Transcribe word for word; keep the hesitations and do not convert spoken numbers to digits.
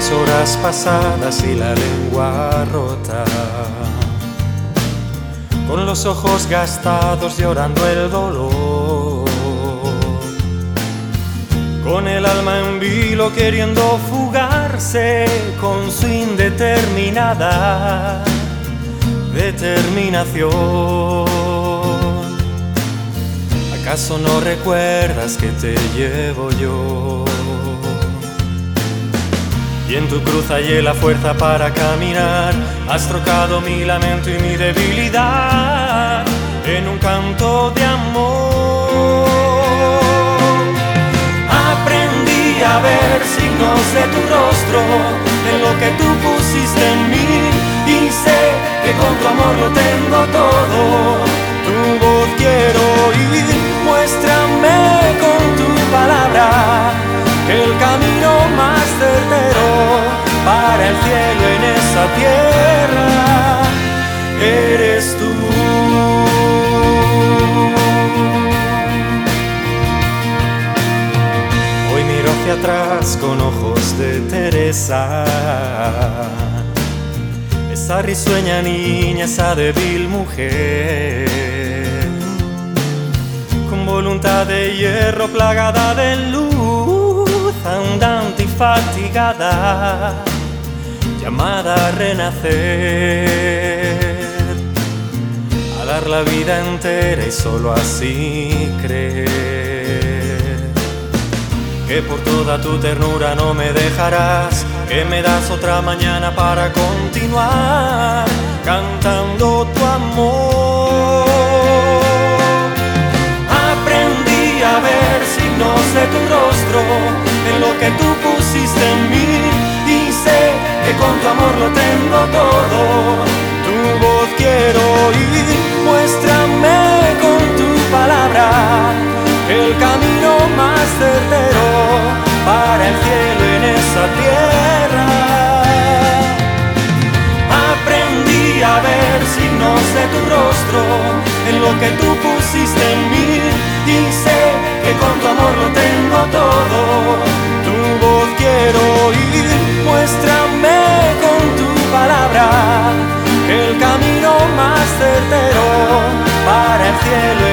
las horas pasadas y la lengua rota, con los ojos gastados llorando el dolor, con el alma en vilo queriendo fugarse con su indeterminada determinación. ¿Acaso no recuerdas que te llevo yo? Y en tu cruz hallé la fuerza para caminar. Has trocado mi lamento y mi debilidad en un canto de amor. Aprendí a ver signos de tu rostro en lo que tú pusiste en mí, y sé que con tu amor lo tengo todo. Tu voz quiero oír, muéstrame con tu palabra que el camino más certero para el cielo en esa tierra eres tú. Hoy miro hacia atrás con ojos de Teresa, esa risueña niña, esa débil mujer, con voluntad de hierro plagada de luz, andante y fatigada, llamada a renacer, a dar la vida entera y solo así creer que por toda tu ternura no me dejarás, que me das otra mañana para continuar cantando tu amor. Aprendí a ver signos de tu rostro en lo que tú pusiste en mí, y sé que con tu amor lo tengo todo. Tu voz quiero oír, muéstrame con tu palabra el camino más certero para el cielo en esa tierra. Aprendí a ver signos de tu rostro en lo que tú pusiste en mí, y sé que con tu amor lo tengo todo. Tu voz quiero oír, muéstrame con tu palabra que el camino más certero para el cielo